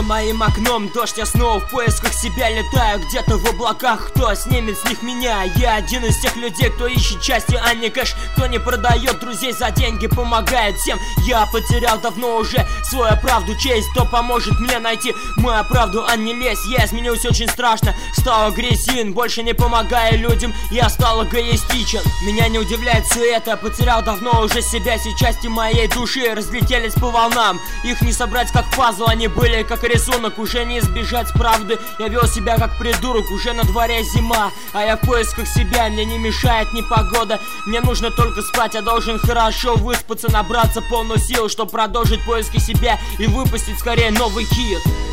За моим окном дождь, я снова в поисках себя летаю. Где-то в облаках, кто снимет с них меня? Я один из тех людей, кто ищет счастье, а не кэш. Кто не продает друзей за деньги, помогает всем. Я потерял давно уже свою правду, честь. Кто поможет мне найти мою правду, а не лезь? Я изменился очень страшно, стал агрессивен, больше не помогая людям, я стал эгоистичен. Меня не удивляет все это, потерял давно уже себя. Все части моей души разлетелись по волнам. Их не собрать как пазл, они были как рисунок. Уже не избежать правды, я вел себя как придурок. Уже на дворе зима, а я в поисках себя. Мне не мешает ни погода, мне нужно только спать. Я должен хорошо выспаться, набраться полную сил, чтобы продолжить поиски себя и выпустить скорее новый хит.